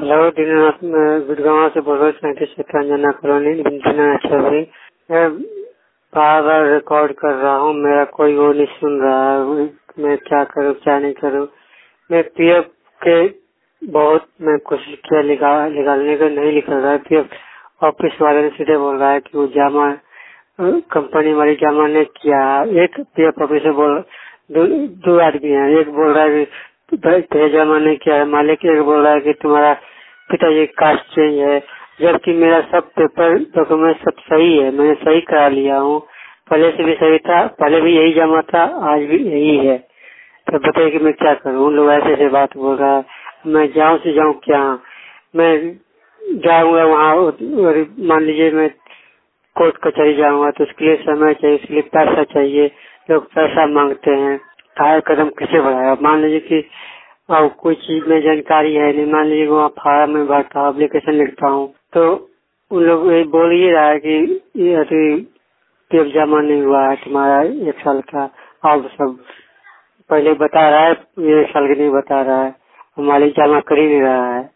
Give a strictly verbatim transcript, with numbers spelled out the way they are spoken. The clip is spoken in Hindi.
हेलो दीनानाथ, मैं गुड़गांव से बोल रहा हूँ। सैंतीस अंजना कॉलोनी दीनानाथ चौधरी। मैं बार बार रिकॉर्ड कर रहा हूँ, मेरा कोई वो नहीं सुन रहा है। मैं क्या करूँ क्या नहीं करूँ। मैं पीएफ के बहुत मैं कोशिश किया निकाल निकालने का, नहीं निकल रहा है। पीएफ ऑफिस वाले ने सीधे बोल रहा है कि वो जमा कंपनी वाली जमा ने किया। एक पीएफ ऑफिस से बोल दो, दो आदमी है। एक बोल रहा है कि भाई जमा नहीं किया है मालिक, एक बोल रहा है कि तुम्हारा पिताजी कास्ट चेंज है, जबकि मेरा सब पेपर डॉक्यूमेंट सब सही है। मैंने सही करा लिया हूँ, पहले से भी सही था, पहले भी यही जमा था, आज भी यही है। तो बताइए कि मैं क्या करूँ। उन लोग ऐसे ऐसे बात बोल रहा है, मैं जाऊँ से जाऊँ क्या। मैं जाऊँगा वहाँ और मान लीजिए मैं कोर्ट कचहरी जाऊँगा तो उसके लिए समय चाहिए, उसके लिए पैसा चाहिए। लोग पैसा मांगते हैं, काय कदम कैसे बढ़ाया। मान लीजिए कि और कोई चीज में जानकारी है नहीं, मान लीजिए वहाँ फार्म में भरता हूँ, एप्लीकेशन लिखता हूँ, तो उन लोग ये बोल ही रहा है कि ये अभी पेप जमा नहीं हुआ है तुम्हारा एक साल का। अब सब पहले बता रहा है, ये एक साल का नहीं बता रहा है, मालिक जमा कर ही नहीं रहा है।